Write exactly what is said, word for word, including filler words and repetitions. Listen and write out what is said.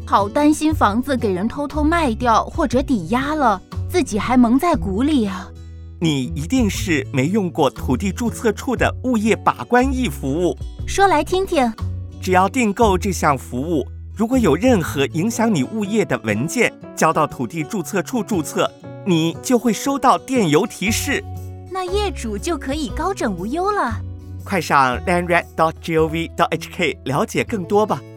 好担心房子给人偷偷卖掉或者抵押了，自己还蒙在鼓里啊。 你一定是没用过土地注册处的物业把关役服务。 说来听听。 只要订购这项服务，如果有任何影响你物业的文件交到土地注册处注册，你就会收到电邮提示， 那业主就可以高枕无忧了。 快上 land rat dot gov dot h k 了解更多吧。